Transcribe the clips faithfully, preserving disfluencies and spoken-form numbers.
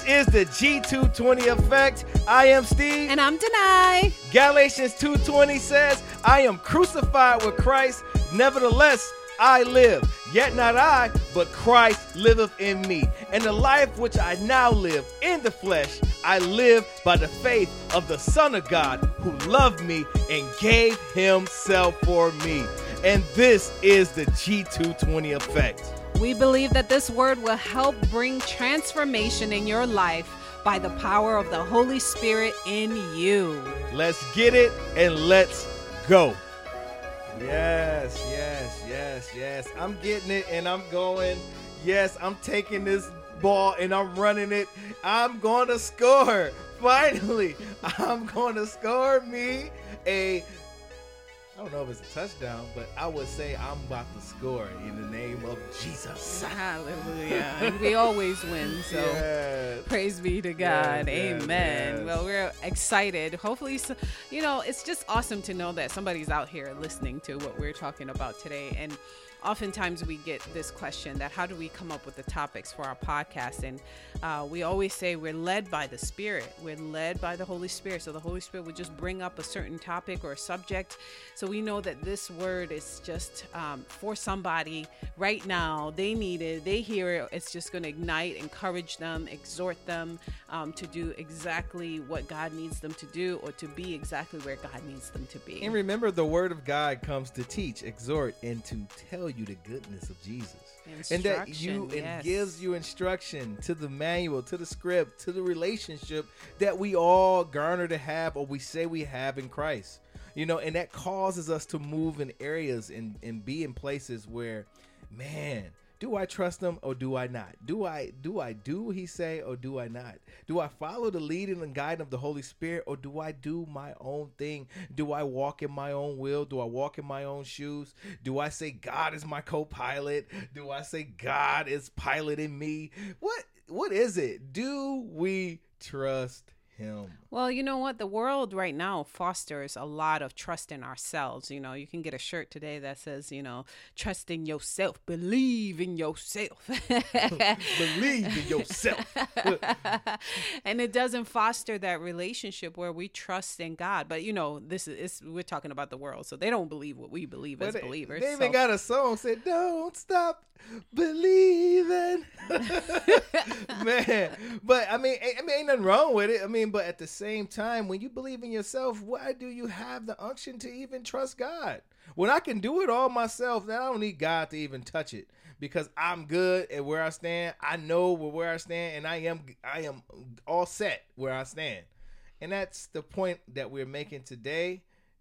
is the G two twenty Effect. I am Steve. And I'm Denai. Galatians two twenty says, I am crucified with Christ. Nevertheless, I live. Yet not I, but Christ liveth in me. And the life which I now live in the flesh, I live by the faith of the Son of God who loved me and gave himself for me. And this is the G two twenty Effect. We believe that this word will help bring transformation in your life by the power of the Holy Spirit in you. Let's get it and let's go. Yes, yes, yes, yes. I'm getting it and I'm going. Yes, I'm taking this ball and I'm running it. I'm going to score. Finally, I'm going to score me a... I don't know if it's a touchdown, but I would say I'm about to score in the name of Jesus. Hallelujah. And we always win, so yes. Praise be to God. Yes, Amen. Yes, yes. Well, we're excited. Hopefully, you know, it's just awesome to know that somebody's out here listening to what we're talking about today. And oftentimes we get this question that how do we come up with the topics for our podcast? And uh, we always say we're led by the Spirit. We're led by the Holy Spirit. So the Holy Spirit would just bring up a certain topic or a subject. So we know that this word is just um, for somebody right now. They need it. They hear it. It's just going to ignite, encourage them, exhort them um, to do exactly what God needs them to do or to be exactly where God needs them to be. And remember, the word of God comes to teach, exhort, and to tell you the goodness of Jesus. And that you yes. it gives you instruction to the manual, to the script, to the relationship that we all garner to have or we say we have in Christ. You know, and that causes us to move in areas and, and be in places where, man, do I trust him or do I not? Do I do I do what he say or do I not? Do I follow the leading and guiding of the Holy Spirit or do I do my own thing? Do I walk in my own will? Do I walk in my own shoes? Do I say God is my co-pilot? Do I say God is piloting me? What what is it? Do we trust him? Well, you know what? The world right now fosters a lot of trust in ourselves. You know, you can get a shirt today that says, you know, trust in yourself, believe in yourself. Believe in yourself. And it doesn't foster that relationship where we trust in God. But, you know, this is, we're talking about the world. So they don't believe what we believe well, as they, believers. They even so. got a song said, don't stop believing. Man, but I mean, I mean, ain't nothing wrong with it. I mean, but at the same time, when you believe in yourself, why do you have the unction to even trust God? When I can do it all myself, then I don't need God to even touch it because I'm good at where I stand. I know where I stand, and I am I am all set where I stand. And that's the point that we're making today.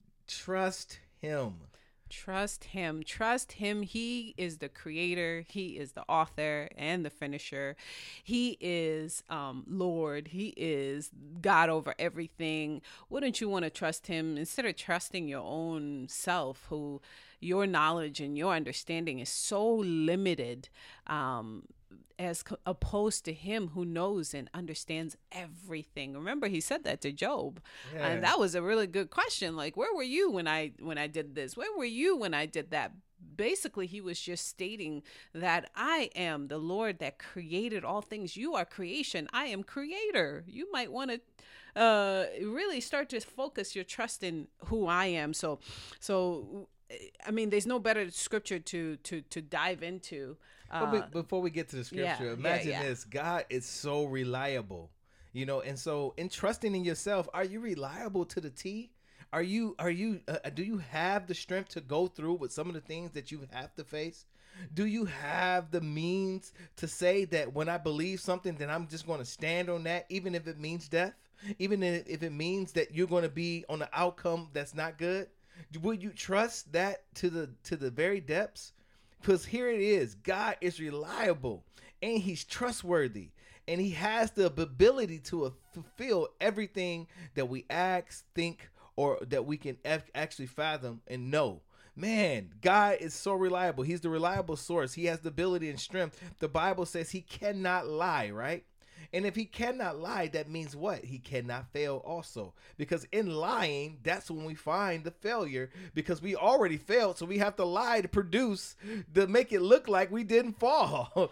Trust him. Trust him. Trust him. He is the creator. He is the author and the finisher. He is um, Lord. He is God over everything. Wouldn't you want to trust him instead of trusting your own self, who your knowledge and your understanding is so limited, um, as co- opposed to him who knows and understands everything. Remember, he said that to Job. Yeah. And that was a really good question. Like, where were you when I when I did this? Where were you when I did that? Basically, he was just stating that I am the Lord that created all things. You are creation. I am creator. You might want to uh, really start to focus your trust in who I am. So, so I mean, there's no better scripture to to to dive into. Uh, but before we get to the scripture, yeah, imagine yeah, yeah. this. God is so reliable, you know, and so in trusting in yourself, are you reliable to the T? Are you, are you, uh, do you have the strength to go through with some of the things that you have to face? Do you have the means to say that when I believe something, then I'm just going to stand on that, even if it means death, even if it means that you're going to be on an outcome that's not good? Will you trust that to the, to the very depths? Because here it is, God is reliable and he's trustworthy and he has the ability to fulfill everything that we ask, think, or that we can actually fathom and know. Man, God is so reliable. He's the reliable source. He has the ability and strength. The Bible says he cannot lie, right? And if he cannot lie, that means what? He cannot fail also. Because in lying, that's when we find the failure, because we already failed. So we have to lie to produce, to make it look like we didn't fall.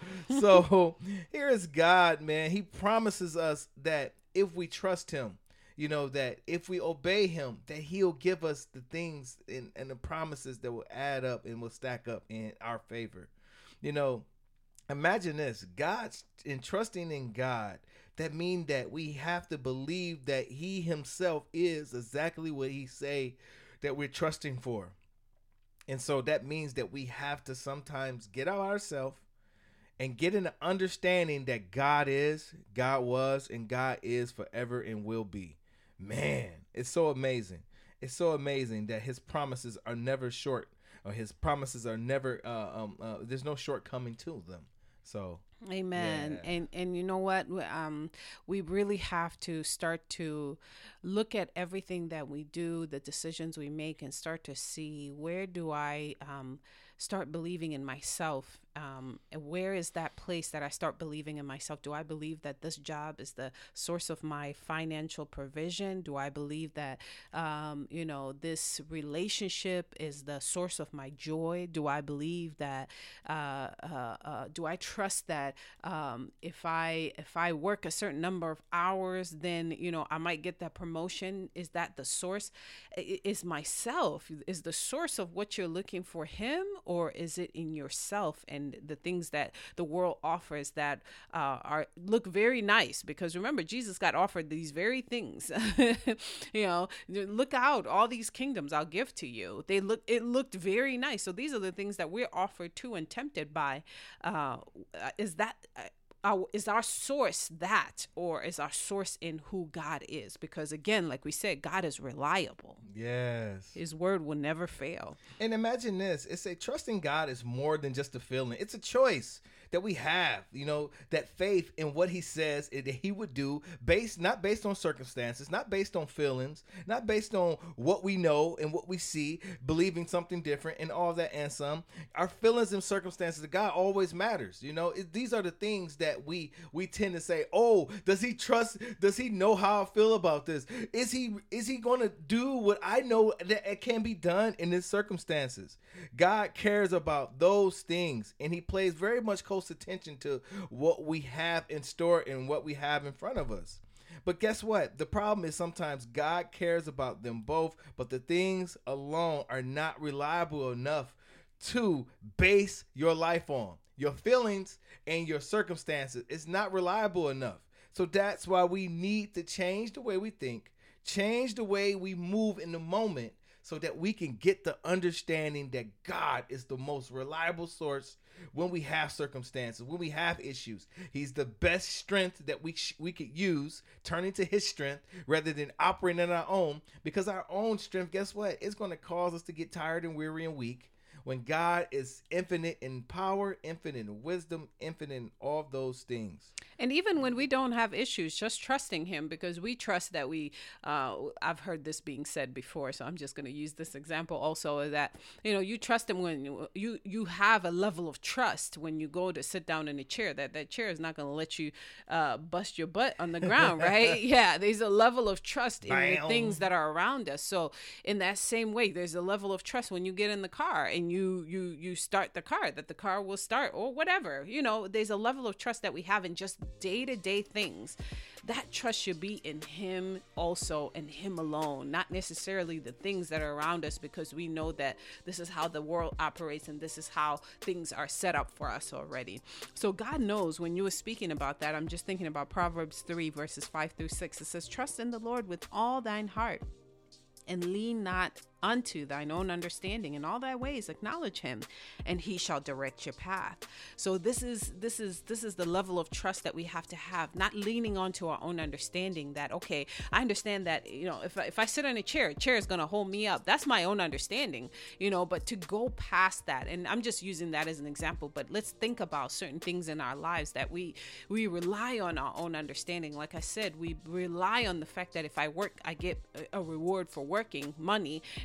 So here is God, man. He promises us that if we trust him, you know, that if we obey him, that he'll give us the things and, and the promises that will add up and will stack up in our favor. You know, imagine this, God's in trusting in God. That means that we have to believe that he himself is exactly what he say that we're trusting for. And so that means that we have to sometimes get out ourselves and get an understanding that God is, God was, and God is forever and will be. Man, it's so amazing. It's so amazing that his promises are never short, or his promises are never, uh, um, uh, there's no shortcoming to them. So, amen. Yeah. And and you know what? Um, we really have to start to look at everything that we do, the decisions we make, and start to see, where do I um, start believing in myself? Um, where is that place that I start believing in myself? Do I believe that this job is the source of my financial provision? Do I believe that, um, you know, this relationship is the source of my joy? Do I believe that, uh, uh, uh, do I trust that um, if I if I work a certain number of hours, then, you know, I might get that promotion? Is that the source? Is myself, is the source of what you're looking for him, or is it in yourself and the things that the world offers that uh, are look very nice? Because remember, Jesus got offered these very things. You know, look out, all these kingdoms I'll give to you. They look, it looked very nice. So these are the things that we're offered to and tempted by. Uh, is that uh, is our source that, or is our source in who God is? Because again, like we said, God is reliable. Yes. His word will never fail. And imagine this. It's a trusting God is more than just a feeling. It's a choice that we have, you know, that faith in what he says that he would do, based not based on circumstances, not based on feelings, not based on what we know and what we see, believing something different and all that and some. Our feelings and circumstances, God always matters. You know, it, these are the things that we we tend to say, oh, does he trust, does he know how I feel about this? Is he is he going to do what I know that it can be done in his circumstances? God cares about those things, and he plays very much close attention to what we have in store and what we have in front of us. But guess what? The problem is sometimes God cares about them both, but the things alone are not reliable enough to base your life on. Your feelings and your circumstances is not reliable enough. So that's why we need to change the way we think, change the way we move in the moment, so that we can get the understanding that God is the most reliable source when we have circumstances, when we have issues. He's the best strength that we sh- we could use, turning to his strength rather than operating on our own, because our own strength, guess what? It's going to cause us to get tired and weary and weak. When God is infinite in power, infinite in wisdom, infinite in all those things. And even when we don't have issues, just trusting him, because we trust that we, uh, I've heard this being said before, so I'm just going to use this example also, that, you know, you trust him when you, you, you have a level of trust when you go to sit down in a chair, that that chair is not going to let you uh, bust your butt on the ground, right? Yeah, there's a level of trust in Bam. the things that are around us. So in that same way, there's a level of trust when you get in the car and you, you, you start the car, that the car will start, or whatever. You know, there's a level of trust that we have in just day-to-day things. That trust should be in him also, and him alone, not necessarily the things that are around us, because we know that this is how the world operates and this is how things are set up for us already. So God knows. When you were speaking about that, I'm just thinking about Proverbs three verses five through six. It says, trust in the Lord with all thine heart, and lean not unto thine own understanding. In all thy ways acknowledge him, and he shall direct your path. So this is this is this is the level of trust that we have to have, not leaning onto our own understanding, that, okay, I understand that, you know, if I, if I sit in a chair, a chair is going to hold me up. That's my own understanding, you know, but to go past that, and I'm just using that as an example, but let's think about certain things in our lives that we we rely on our own understanding. Like I said, we rely on the fact that if I work, I get a reward for working, money, and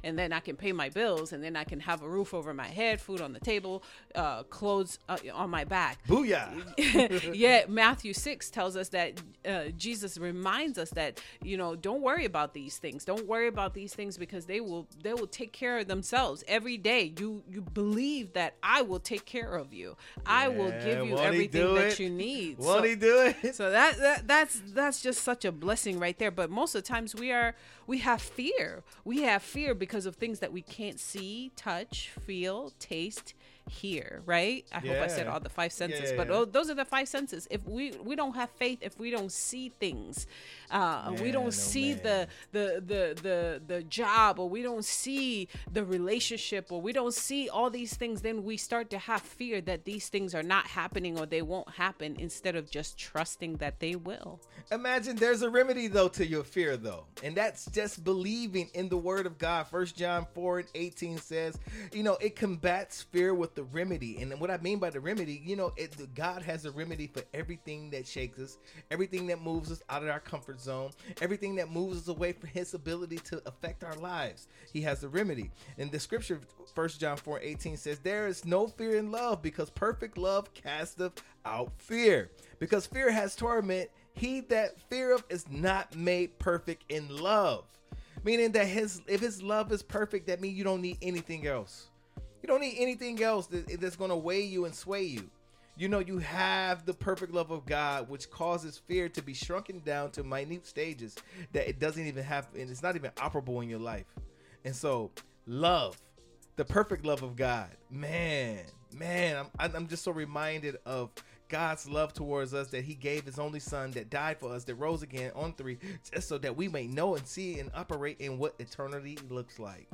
and then I can pay my bills, and then I can have a roof over my head, food on the table, uh, clothes uh, on my back. Booyah. Yeah, Matthew six tells us that uh, Jesus reminds us that, you know, don't worry about these things. Don't worry about these things because they will they will take care of themselves. Every day you you believe that I will take care of you. I Yeah, will give you everything that you need. Won't so, he do it? So that, that that's that's just such a blessing right there. But most of the times we are we have fear. We have fear because of things that we can't see, touch, feel, taste, hear, right? I Yeah. hope I said all the five senses, Yeah, but yeah. tho- those are the five senses. If we we don't have faith, if we don't see things, uh, we Man, don't oh, see man. the, the the the the job, or we don't see the relationship, or we don't see all these things, then we start to have fear that these things are not happening or they won't happen, instead of just trusting that they will. Imagine there's a remedy though to your fear though, and that's just believing in the word of God. First John four and eighteen says, you know, it combats fear with the remedy. And what I mean by the remedy, you know, it, God has a remedy for everything that shakes us, everything that moves us out of our comfort zone, everything that moves us away from his ability to affect our lives. He has a remedy. And the scripture, First John four eighteen says, there is no fear in love, because perfect love casteth out fear. Because fear has torment, he that feareth is not made perfect in love. Meaning that his if his love is perfect, that means you don't need anything else. You don't need anything else that, that's going to weigh you and sway you. You know, you have the perfect love of God, which causes fear to be shrunken down to minute stages that it doesn't even have, and it's not even operable in your life. And so, love, the perfect love of God, man, man, I'm, I'm just so reminded of God's love towards us, that he gave his only son, that died for us, that rose again on three, just so that we may know and see and operate in what eternity looks like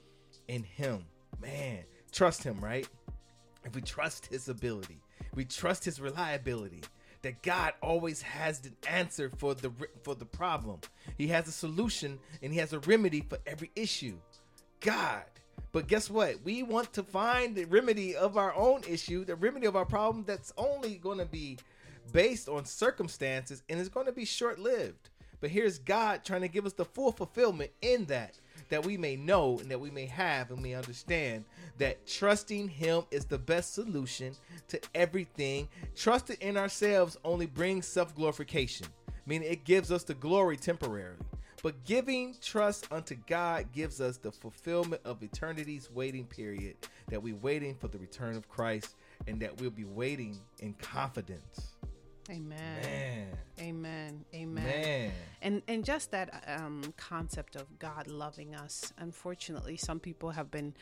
in him. Man, trust him, right? If we trust his ability, we trust his reliability, that God always has the answer for the for the problem. He has a solution and he has a remedy for every issue. God. But guess what? We want to find the remedy of our own issue, the remedy of our problem, that's only going to be based on circumstances, and it's going to be short-lived. But here's God trying to give us the full fulfillment in that, that we may know and that we may have and we understand that trusting him is the best solution to everything. Trusting in ourselves only brings self-glorification, meaning it gives us the glory temporarily. But giving trust unto God gives us the fulfillment of eternity's waiting period, that we're waiting for the return of Christ, and that we'll be waiting in confidence. Amen. Man. Amen. Amen. Man. And and just that um, concept of God loving us. Unfortunately, some people have been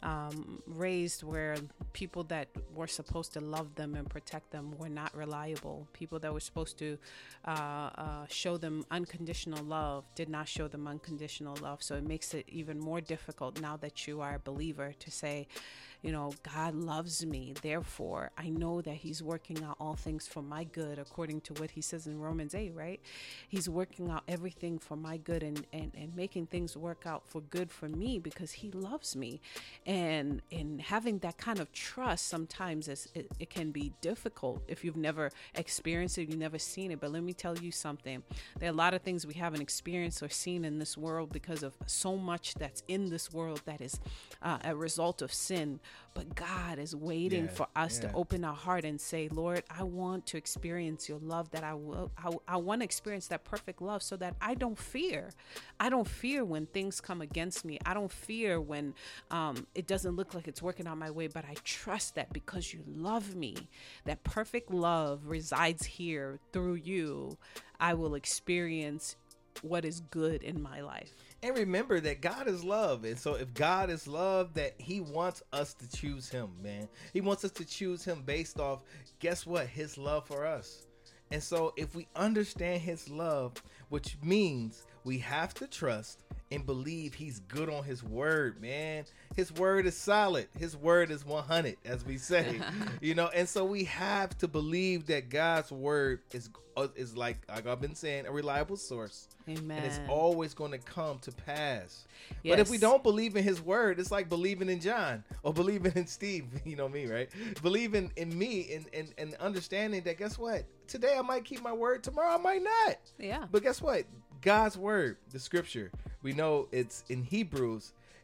um, raised where people that were supposed to love them and protect them were not reliable. People that were supposed to uh, uh, show them unconditional love did not show them unconditional love. So it makes it even more difficult now that you are a believer to say, you know, God loves me. Therefore, I know that he's working out all things for my good, according to what he says in Romans eight, right? He's working out everything for my good and, and, and making things work out for good for me because he loves me. And in having that kind of trust, sometimes it's, it, it can be difficult if you've never experienced it, you've never seen it. But let me tell you something. There are a lot of things we haven't experienced or seen in this world because of so much that's in this world that is uh, a result of sin. But God is waiting Yeah, for us yeah. to open our heart and say, Lord, I want to experience your love, that I will, I, I want to experience that perfect love so that I don't fear. I don't fear when things come against me. I don't fear when um, it doesn't look like it's working out my way, but I trust that because you love me, that perfect love resides here through you. I will experience what is good in my life. And remember that God is love. And so if God is love, that he wants us to choose him, man. He wants us to choose him based off, guess what? His love for us. And so if we understand his love, which means we have to trust and believe he's good on his word, man. His word is solid. His word is one hundred, as we say, you know. And so we have to believe that God's word is is like, like I've been saying, a reliable source. Amen. And it's always going to come to pass. Yes. But if we don't believe in his word, it's like believing in John or believing in Steve, you know me, right? Believing in me and, and, and understanding that, guess what? Today I might keep my word, tomorrow I might not. Yeah. But guess what? God's word, the scripture, we know it's in Hebrews.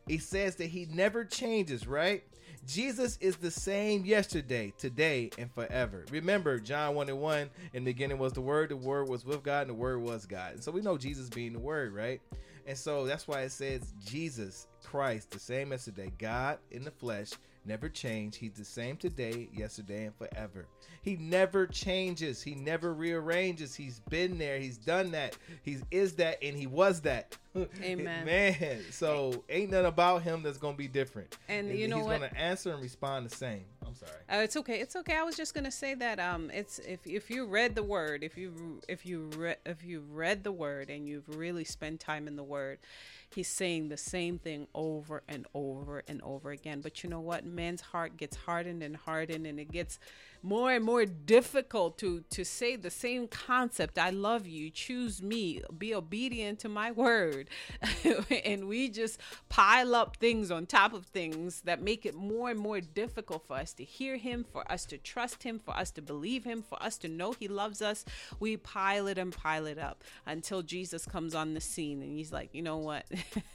He says that he never changes, right? Jesus is the same yesterday, today, and forever. Remember, John one and one, in the beginning was the Word, the Word was with God, and the Word was God. And so we know Jesus being the Word, right? And so that's why it says Jesus Christ, the same yesterday, God in the flesh, never changed. He's the same today, yesterday, and forever. He never changes. He never rearranges. He's been there. He's done that. He is that, and he was that. Amen. Man, so ain't nothing about him that's going to be different. And, and you know he's what? going to answer and respond the same. I'm sorry. Uh, it's okay. It's okay. I was just gonna say that um, it's if if you read the word, if you if you read if you read the word and you've really spent time in the word, he's saying the same thing over and over and over again. But you know what? Man's heart gets hardened and hardened, and it gets more and more difficult to to say the same concept. I love you. Choose me. Be obedient to my word. And we just pile up things on top of things that make it more and more difficult for us to hear him, for us to trust him, for us to believe him, for us to know he loves us. We pile it and pile it up until Jesus comes on the scene, and he's like, you know what?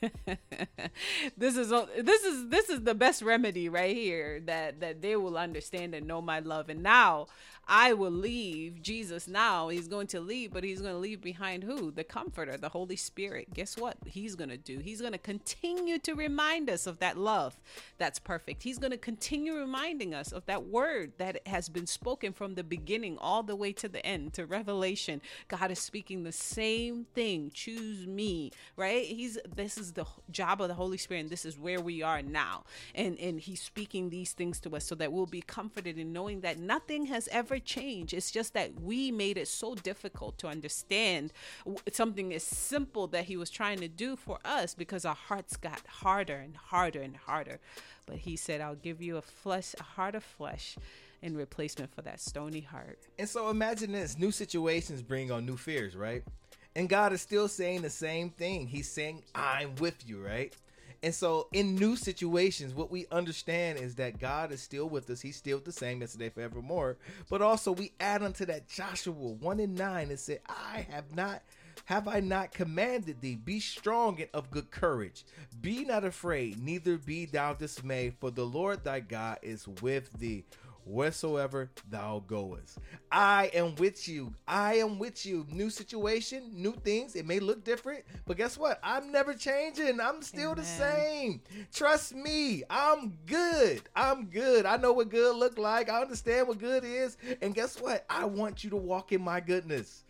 this is this is this is the best remedy right here, that that they will understand and know my love. And now I will leave. Jesus now, he's going to leave, but he's going to leave behind who? The Comforter, the Holy Spirit. Guess what he's going to do? He's going to continue to remind us of that love that's perfect. He's going to continue reminding us of that word that has been spoken from the beginning all the way to the end, to Revelation. God is speaking the same thing. Choose me, right? He's this is the job of the Holy Spirit, and this is where we are now. And and he's speaking these things to us so that we'll be comforted in knowing that nothing has ever changed. It's just that we made it so difficult to understand something as simple that he was trying to do for us, because our hearts got harder and harder and harder. But he said, I'll give you a flesh, a heart of flesh, in replacement for that stony heart. And so imagine this, new situations bring on new fears, right? And God is still saying the same thing. He's saying, I'm with you, right? And so in new situations, what we understand is that God is still with us. He's still the same yesterday, forevermore. But also we add onto that Joshua one and nine and say, I have not, have I not commanded thee? Be strong and of good courage. Be not afraid, neither be thou dismayed, for the Lord thy God is with thee wheresoever thou goest. I am with you. I am with you. New situation, new things. It may look different, but guess what? I'm never changing. I'm still Amen. The same. Trust me. I'm good. I'm good. I know what good look like. I understand what good is. And guess what? I want you to walk in my goodness.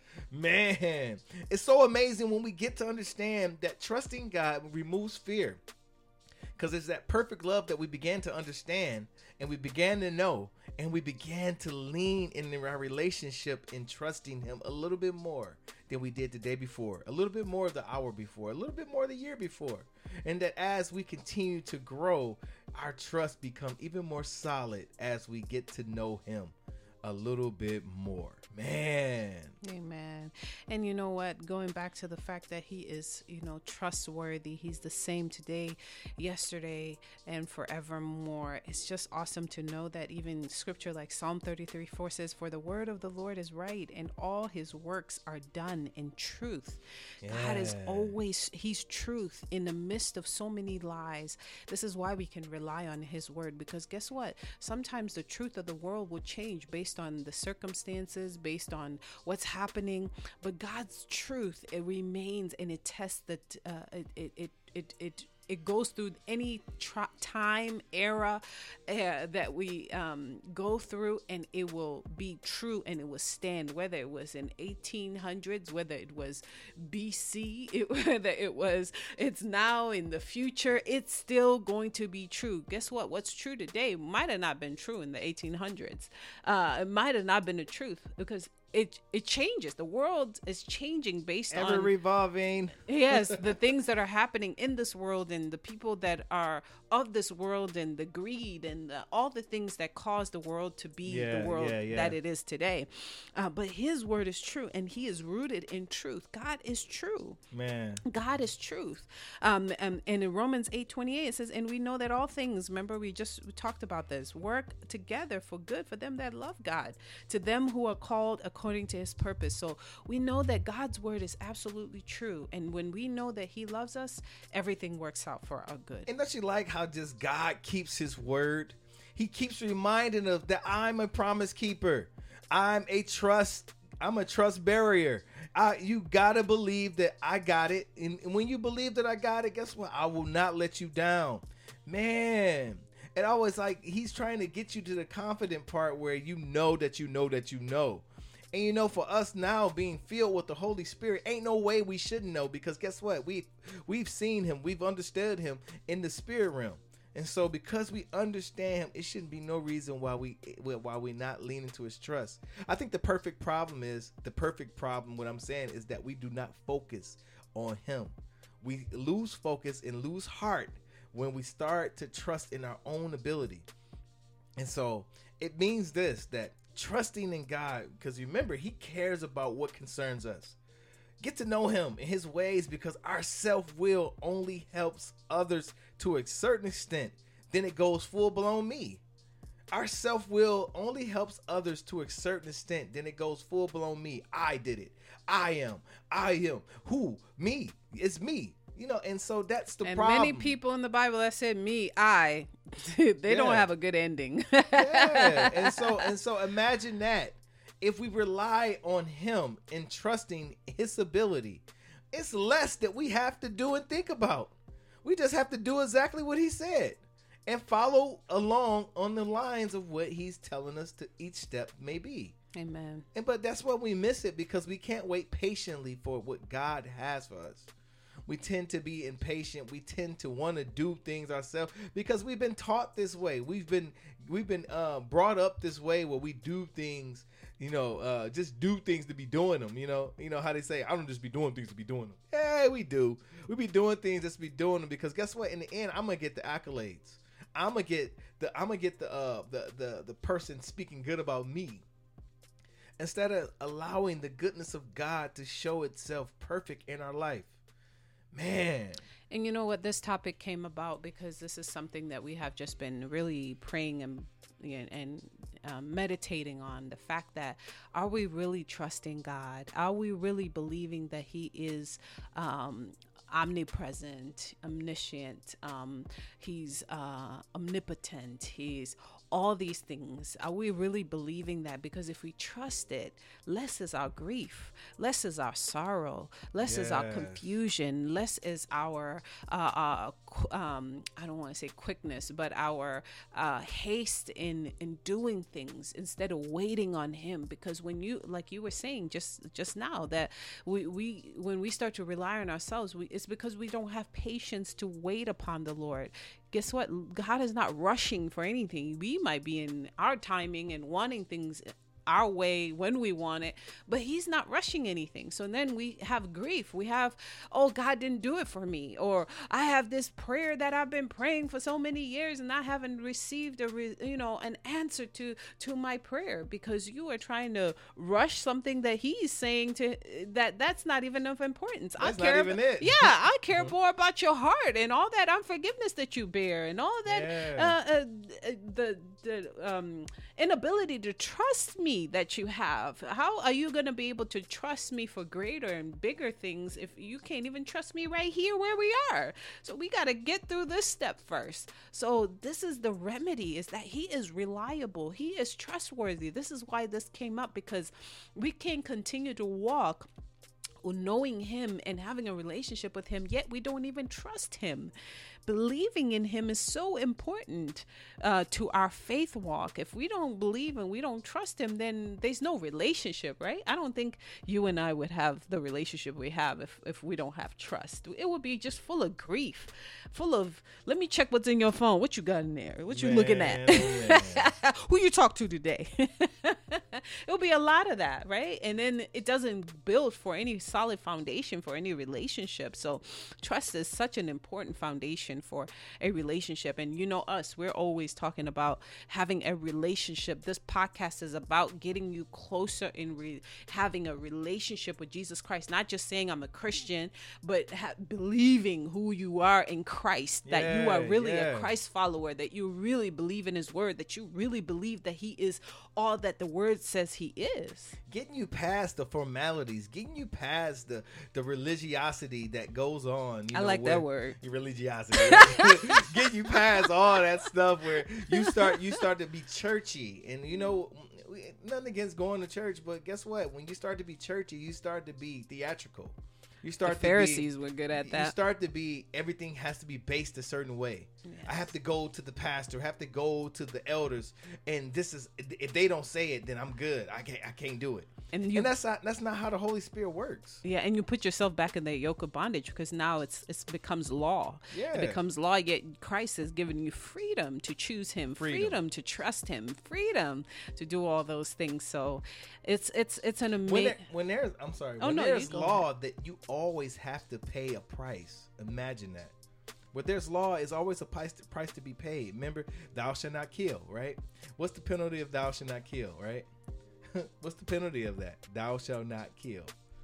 Man, it's so amazing when we get to understand that trusting God removes fear. Because it's that perfect love that we began to understand, and we began to know, and we began to lean in our relationship in trusting him a little bit more than we did the day before, a little bit more the hour before, a little bit more the year before. And that as we continue to grow, our trust become even more solid as we get to know him a little bit more. Man. Amen. And you know what? Going back to the fact that he is, you know, trustworthy. He's the same today, yesterday, and forevermore. It's just awesome to know that even scripture like Psalm thirty-three four says, for the word of the Lord is right, and all his works are done in truth. Yeah. God is always, he's truth in the midst of so many lies. This is why we can rely on his word, because guess what? Sometimes the truth of the world will change based on the circumstances, based on what's happening, but God's truth, it remains, and it tests that uh, it, it it it it it goes through any tra- time era uh, that we um, go through, and it will be true, and it will stand, whether it was in eighteen hundreds, whether it was B C, it, whether it was, it's now in the future, it's still going to be true. Guess what? What's true today might have not been true in the eighteen hundreds. Uh, it might have not been the truth, because It it changes. The world is changing based Ever on ever revolving. Yes, the things that are happening in this world, and the people that are of this world, and the greed, and the, all the things that cause the world to be yeah, the world yeah, yeah. that it is today. Uh, but his word is true, and he is rooted in truth. God is true. Man, God is truth. Um, and, and in Romans eight twenty-eight it says, and we know that all things, remember we just we talked about this, work together for good for them that love God, to them who are called according according to his purpose. So we know that God's word is absolutely true. And when we know that he loves us, everything works out for our good. And don't you like how just God keeps his word? He keeps reminding us that I'm a promise keeper. I'm a trust. I'm a trust barrier. I, you gotta believe that I got it. And when you believe that I got it, guess what? I will not let you down. Man. And always like he's trying to get you to the confident part where you know that you know that you know. And you know, for us now being filled with the Holy Spirit, ain't no way we shouldn't know, because guess what? We we've seen him, we've understood him in the spirit realm. And so because we understand him, it shouldn't be no reason why we why we not lean into his trust. I think the perfect problem is the perfect problem, what I'm saying is that we do not focus on him. We lose focus and lose heart when we start to trust in our own ability. And so it means this, that trusting in God, because remember, he cares about what concerns us. Get to know him and his ways, because our self-will only helps others to a certain extent. Then it goes full-blown me. Our self-will only helps others to a certain extent. Then it goes full-blown me. I did it. I am. I am. Who? Me. It's me. You know, and so that's the and problem. Many people in the Bible that said me, I, they yeah. don't have a good ending. Yeah. And so, and so imagine that. If we rely on him and trusting his ability, it's less that we have to do and think about. We just have to do exactly what he said and follow along on the lines of what he's telling us to each step may be. Amen. And but that's why we miss it, because we can't wait patiently for what God has for us. We tend to be impatient. We tend to want to do things ourselves because we've been taught this way. We've been we've been uh, brought up this way where we do things, you know, uh, just do things to be doing them. You know, you know how they say, I don't just be doing things to be doing them. Yeah, we do. We be doing things just to be doing them because guess what? In the end, I'm gonna get the accolades. I'm gonna get the I'm gonna get the uh, the the the person speaking good about me, instead of allowing the goodness of God to show itself perfect in our life. Man. And you know what? This topic came about because this is something that we have just been really praying and and uh, meditating on. The fact that, are we really trusting God? Are we really believing that he is um, omnipresent, omniscient? Um, he's uh, omnipotent. He's all these things. Are we really believing that? Because if we trust it, less is our grief, less is our sorrow, less yes. is our confusion, less is our uh, uh um I don't want to say quickness, but our uh haste in in doing things instead of waiting on him. Because when you, like you were saying just just now, that we we when we start to rely on ourselves, we, it's because we don't have patience to wait upon the Lord. Guess what? God is not rushing for anything. We might be in our timing and wanting things our way when we want it, but he's not rushing anything. So then we have grief. We have, oh, God didn't do it for me. Or I have this prayer that I've been praying for so many years and I haven't received a, re, you know, an answer to, to my prayer, because you are trying to rush something that he's saying to that that's not even of importance. That's I care not even about, it. Yeah, I care more about your heart and all that unforgiveness that you bear and all that, yeah. uh, uh, the, the um, inability to trust me that you have. How are you going to be able to trust me for greater and bigger things if you can't even trust me right here where we are? So we got to get through this step first. So this is the remedy, is that he is reliable. He is trustworthy. This is why this came up, because we can't continue to walk knowing him and having a relationship with him, yet we don't even trust him. Believing in him is so important uh, to our faith walk. If we don't believe and we don't trust him, then there's no relationship, right? I don't think you and I would have the relationship we have if, if we don't have trust. It would be just full of grief, full of, let me check what's in your phone. What you got in there? What you man, looking at? Oh, who you talk to today? It'll be a lot of that, right? And then it doesn't build for any solid foundation for any relationship. So trust is such an important foundation for a relationship. And you know us, we're always talking about having a relationship. This podcast is about getting you closer in re- having a relationship with Jesus Christ. Not just saying I'm a Christian, but ha- believing who you are in Christ, that yeah, you are really yeah. a Christ follower, that you really believe in his word, that you really believe that he is all that the word says he is. Getting you past the formalities, getting you past the, the religiosity that goes on. You I know, like where, that word. Your religiosity. Getting you past all that stuff where you start you start to be churchy. And you know, nothing against going to church, but guess what? When you start to be churchy, you start to be theatrical. You start the Pharisees to be, were good at that. You start to be, everything has to be based a certain way. Yes. I have to go to the pastor, have to go to the elders, and this is, if they don't say it, then I'm good. I can't, I can't do it. And, you, and that's not that's not how the Holy Spirit works. Yeah, and you put yourself back in that yoke of bondage because now it's it becomes law. Yeah. It becomes law, yet Christ has given you freedom to choose him, freedom, freedom to trust him, freedom to do all those things. So it's it's it's an amazing. When, there, when there's, I'm sorry, oh, when no, there's law ahead. That you always have to pay a price. Imagine that. Where there's law is always a price to, price to be paid. Remember, thou shalt not kill, right? What's the penalty of thou shalt not kill, right? What's the penalty of that? Thou shalt not kill.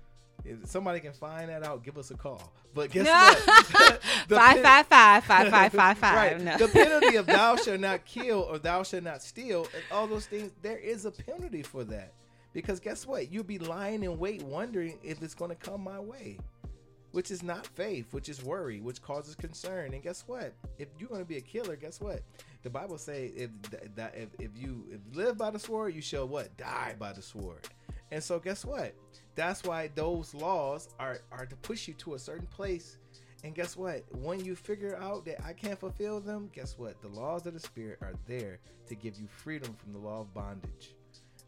If somebody can find that out, give us a call. But guess what? the five, pen- five, five, five, five, five, five. Right. No. The penalty of thou shalt not kill or thou shalt not steal, and all those things, there is a penalty for that. Because guess what? You'll be lying in wait wondering if it's going to come my way. Which is not faith, which is worry, which causes concern. And guess what? If you're going to be a killer, guess what? The Bible say if that if, if you if you live by the sword, you shall what? Die by the sword. And so guess what? That's why those laws are, are to push you to a certain place. And guess what? When you figure out that I can't fulfill them, guess what? The laws of the Spirit are there to give you freedom from the law of bondage.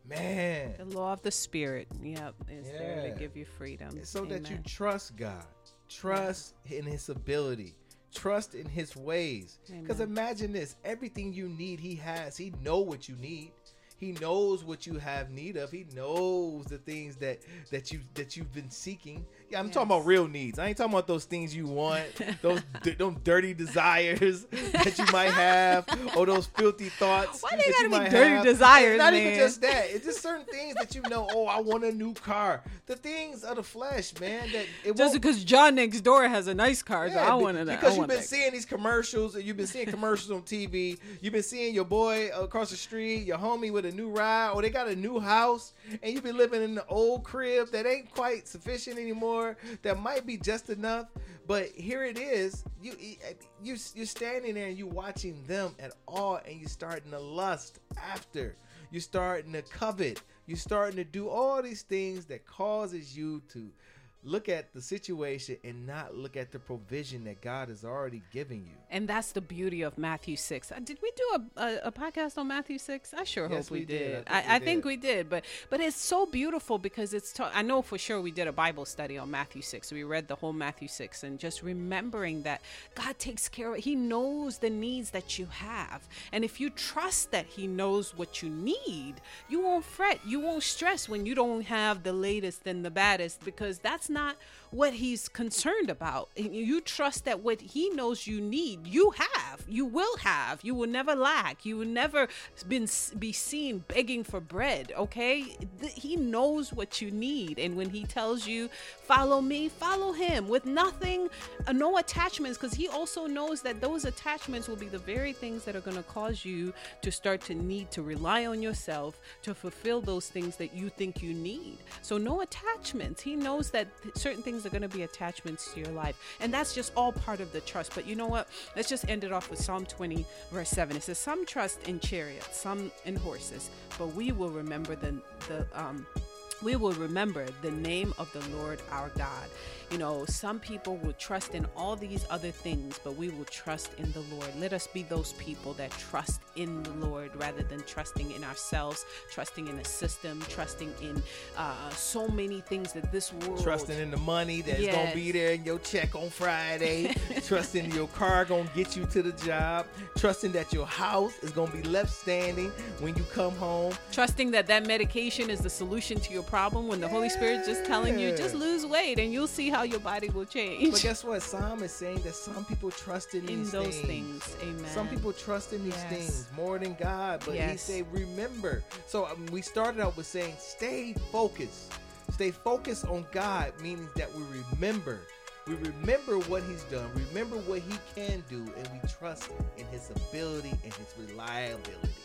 Man. The law of the Spirit, yep, is yeah. there to give you freedom. So Amen. that you trust God. Trust yeah. in his ability. Trust in his ways. Because imagine this. Everything you need, he has. He know what you need. He knows what you have need of. He knows the things that that you that you've been seeking. Yeah, I'm yes. talking about real needs. I ain't talking about those things you want, those d- those dirty desires that you might have, or those filthy thoughts. Why they gotta be dirty have. desires, It's not man? even just that. It's just certain things that you know. Oh, I want a new car. The things of the flesh, man. That it just because John next door has a nice car, yeah, so I want to. Because I you've want been that. seeing these commercials, and you've been seeing commercials on T V. You've been seeing your boy across the street, your homie with a new ride, or they got a new house, and you've been living in the old crib that ain't quite sufficient anymore. That might be just enough, but here it is. You you you're standing there and you watching them at all, and you're starting to lust after. You're starting to covet. You're starting to do all these things that causes you to look at the situation and not look at the provision that God has already given you. And that's the beauty of Matthew six. Uh, did we do a, a, a podcast on Matthew six? I sure yes, hope we, we did. did. I, think, I, we I did. think we did. But but it's so beautiful because it's. Ta- I know for sure we did a Bible study on Matthew six. We read the whole Matthew six, and just remembering that God takes care of it. He knows the needs that you have, and if you trust that He knows what you need, you won't fret. You won't stress when you don't have the latest and the baddest, because that's not what He's concerned about. You trust that what He knows you need, you have, you will have, you will never lack, you will never been, be seen begging for bread, okay? He knows what you need, and when He tells you, follow me, follow Him with nothing, uh, no attachments, because He also knows that those attachments will be the very things that are going to cause you to start to need to rely on yourself to fulfill those things that you think you need. So no attachments. He knows that certain things are going to be attachments to your life, and that's just all part of the trust. But you know what, let's just end it off with Psalm twenty verse seven. It says, some trust in chariots, some in horses, but we will remember the the um we will remember the name of the Lord our God. You know, some people will trust in all these other things, but we will trust in the Lord. Let us be those people that trust in the Lord rather than trusting in ourselves, trusting in a system, trusting in uh, so many things that this world... Trusting in the money that's yes. going to be there in your check on Friday. Trusting your car going to get you to the job. Trusting that your house is going to be left standing when you come home. Trusting that that medication is the solution to your problem when the yeah. Holy Spirit just telling you, just lose weight and you'll see how your body will change. But guess what? Psalm is saying that some people trust in, in these those things. things. Amen. Some people trust in these yes. things more than God. But yes. he said, remember. So um, we started out with saying, stay focused. Stay focused on God, meaning that we remember. We remember what He's done. Remember what He can do. And we trust in His ability and His reliability.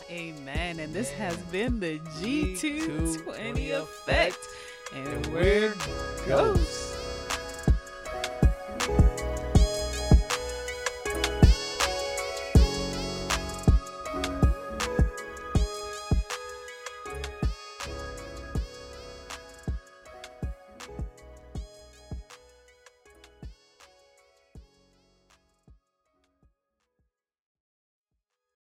Amen. And this has been the G two twenty Effect. And we're Ghosts.